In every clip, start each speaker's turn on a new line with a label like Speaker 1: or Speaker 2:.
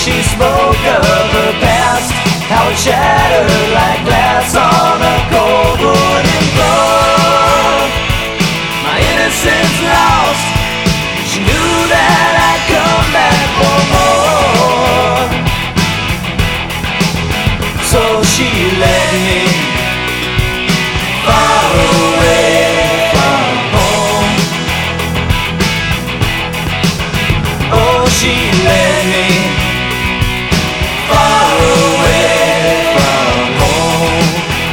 Speaker 1: she spoke of her past, how it shattered like glass on a cold wooden floor. My innocence lost, she knew that I'd come back for more. So she led me far away from home. Oh, she led me far away from home.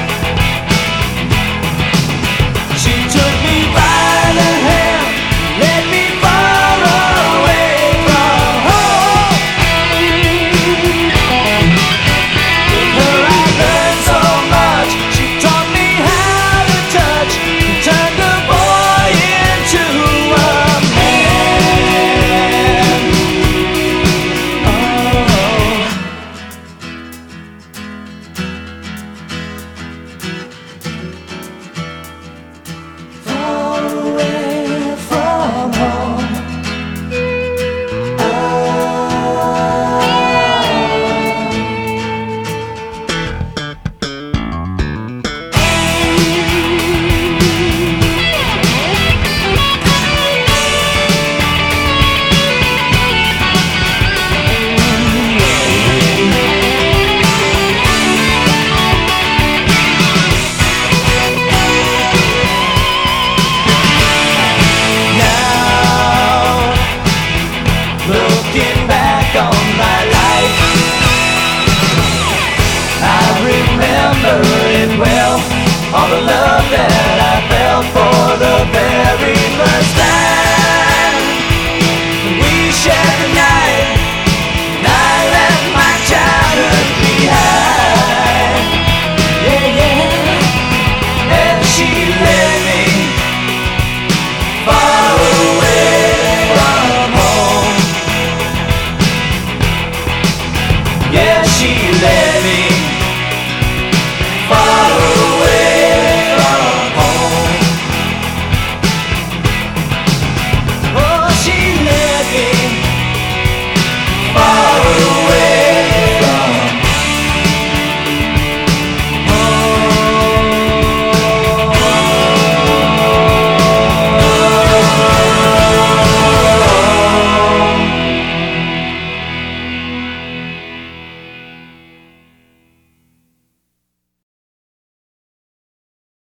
Speaker 1: She took me by the hand, led me far away from home. With her I learned so much. She taught me how to touch, turned a boy into a man. Far away from home. Now, looking back on my life, I remember it well, all the love that I felt for the very first time. We shared the night, and I left my childhood behind. Yeah, yeah, and she led me far away from home. Yeah, she led me far